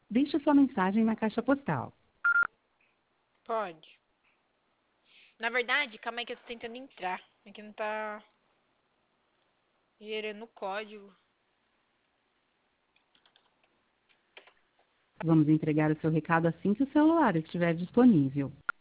Deixe sua mensagem na caixa postal. Pode. Na verdade, calma aí que eu tô tentando entrar. Aqui não tá gerando código. Vamos entregar o seu recado assim que o celular estiver disponível.